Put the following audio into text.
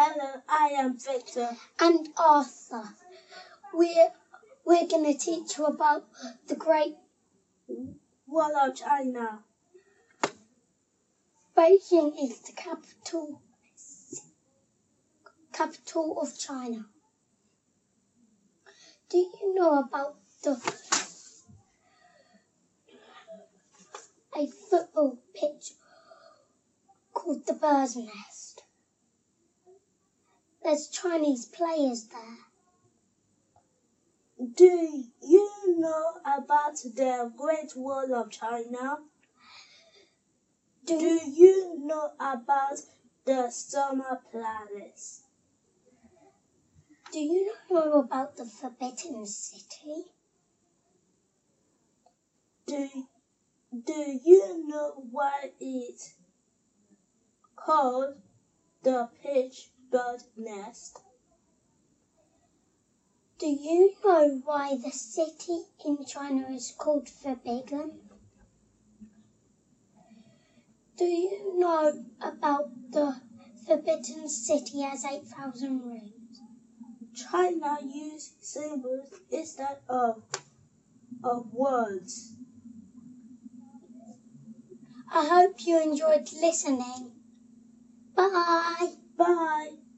Hello, I am Victor. And Arthur. We're going to teach you about the Great Wall of China. Beijing is the capital of China. Do you know about a football pitch called the Bird's Nest? There's Chinese players there. Do you know about the Great Wall of China? Do you know about the Summer Palace? Do you know about the Forbidden City? Do you know why it's called the Bird Nest? Do you know why the city in China is called Forbidden? Do you know about the Forbidden City has 8,000 rooms? China uses symbols instead of words. I hope you enjoyed listening. Bye. Bye.